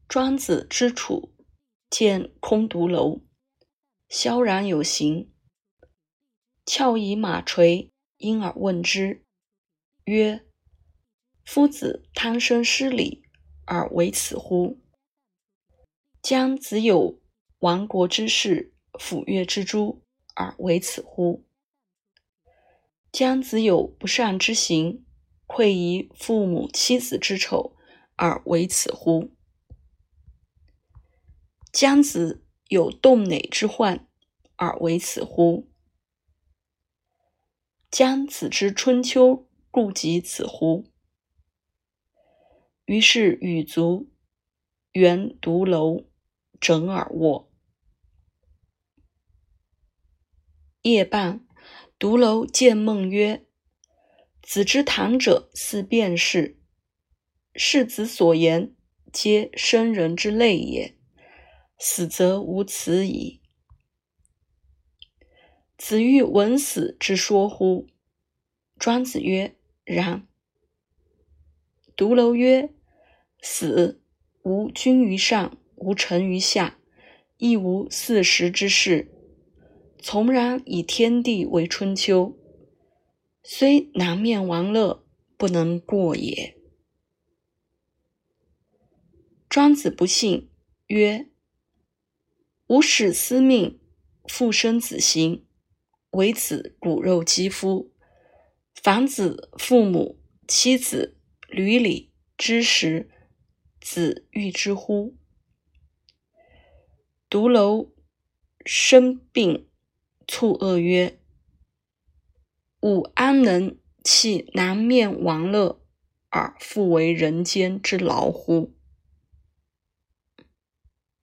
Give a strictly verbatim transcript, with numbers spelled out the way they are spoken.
庄子之处，见空独楼，萧然有形。翘以马垂，因而问之，曰：夫子贪生失礼，而为此乎？将子有亡国之事，抚越之诛，而为此乎？将子有不善之行，愧疑父母妻子之丑，而为此乎？将子有动馁之患，而为此乎？将子之春秋，故及此乎？于是与卒，原独楼，枕而卧。夜半，独楼见梦曰：子之谈者，似辩士。是子所言，皆生人之类也，死则无辞矣。子欲闻死之说乎？庄子曰：然。独楼曰：死，无君于上，无臣于下，亦无四时之事，从然以天地为春秋，虽南面王乐，不能过也。庄子不信，曰：吾使司命，父生子行，为子骨肉肌肤，房子、父母、妻子、闾里、知识，子欲之乎？独楼生病，蹙额曰：吾安能弃南面王乐，而复为人间之劳乎？